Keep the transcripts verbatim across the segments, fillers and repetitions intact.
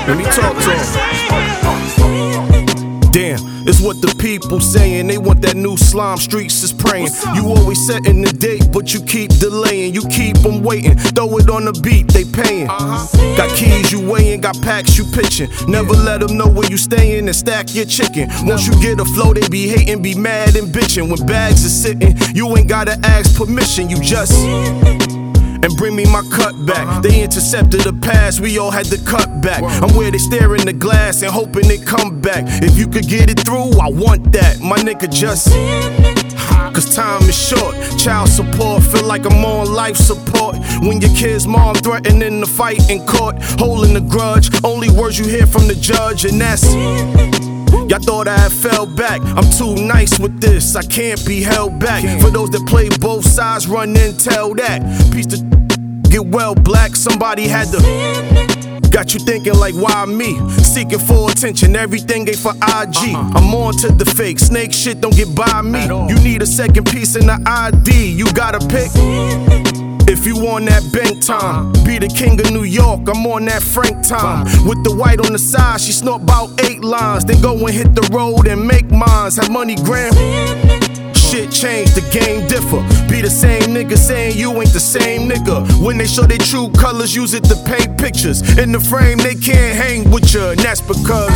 Let me talk to him. Damn, it's what the people saying. They want that new slime, streets is praying. You always setting the date, but you keep delaying. You keep them waiting, throw it on the beat, they paying. Got keys you weighing, got packs you pitching. Never let them know where you staying and stack your chicken. Once you get a flow, they be hating, be mad and bitching. When bags are sitting, you ain't gotta ask permission, you just and bring me my cut back. They intercepted the past, we all had to cut back. I'm where they stare in the glass and hoping they come back. If you could get it through, I want that. My nigga just cause time is short. Child support, feel like I'm on life support. When your kid's mom threatening to fight in court, holding a grudge, only words you hear from the judge, and that's y'all thought I had fell back. I'm too nice with this, I can't be held back. For those that play both sides, run and tell that. Piece to get well black, somebody had to. Got you thinking like, why me? Seeking for attention, everything ain't for I G. I'm on to the fake, snake shit don't get by me. You need a second piece in the I D, you gotta pick. If you on that bank time, be the king of New York, I'm on that Frank time. With the white on the side, she snort about eight lines. Then go and hit the road and make mines. Have money gram. Shit change, the game differ. Be the same nigga saying you ain't the same nigga. When they show their true colors, use it to paint pictures. In the frame, they can't hang with you, and that's because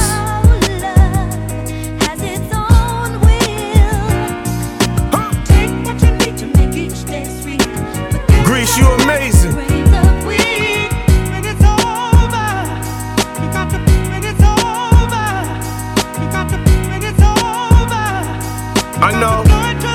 Grease, you amazing. I know.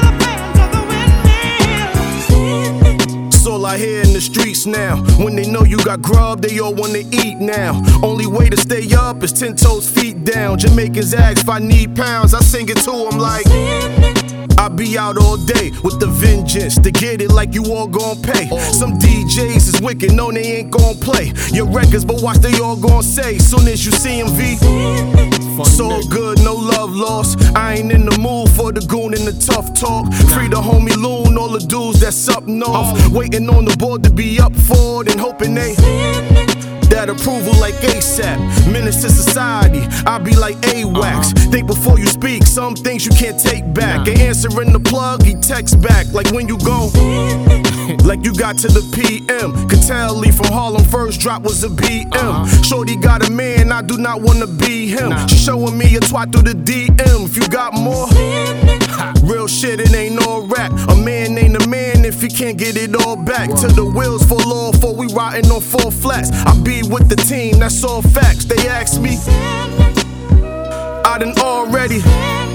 It's all I hear in the streets now. When they know you got grub, they all wanna eat now. Only way to stay up is ten toes, feet down. Jamaicans ask if I need pounds, I sing it to them like I be out all day with the vengeance to get it like you all gon' pay. Some D Js is wicked, no they ain't gon' play your records, but watch they all gon' say. Soon as you see them V, it's all good, no love lost. I ain't in the mood for the goon and the tough talk. Free the homie Loon, all the dudes that's up north, waiting on the board to be up for it and hoping they that approval like ASAP. Menace to society, I be like A-Wax. Uh-huh. Think before you speak, some things you can't take back. Nah. Ain't answering the plug, he text back. Like when you go, like you got to the P M. Could tell Lee from Harlem first drop was a B M. Uh-huh. Shorty got a man, I do not wanna be him. Nah. She showing me a twat through the D M. If you got more real shit, it ain't no rap. A man ain't a man if he can't get it all back. Till the wheels fall off, or we riding on four flats. I be with the team, that's all facts. They ask me, I done already